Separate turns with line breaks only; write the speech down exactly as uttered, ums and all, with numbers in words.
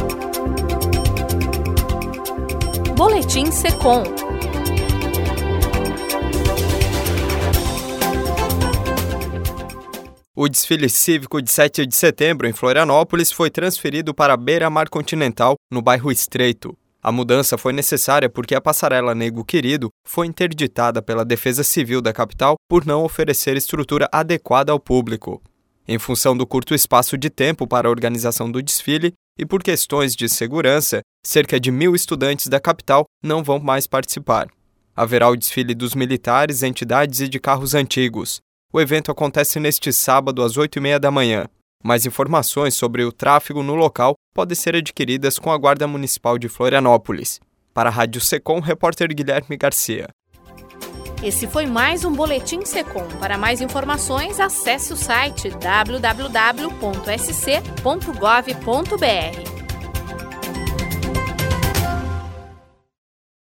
Boletim Secom.
O desfile cívico de sete de setembro em Florianópolis foi transferido para a beira-mar continental, no bairro Estreito. A mudança foi necessária porque a passarela Nego Querido foi interditada pela Defesa Civil da capital por não oferecer estrutura adequada ao público. Em função do curto espaço de tempo para a organização do desfile e por questões de segurança, cerca de mil estudantes da capital não vão mais participar. Haverá o desfile dos militares, entidades e de carros antigos. O evento acontece neste sábado às oito e meia da manhã. Mais informações sobre o tráfego no local podem ser adquiridas com a Guarda Municipal de Florianópolis. Para a Rádio Secom, repórter Guilherme Garcia.
Esse foi mais um Boletim Secom. Para mais informações, acesse o site w w w ponto s c ponto gov ponto b r.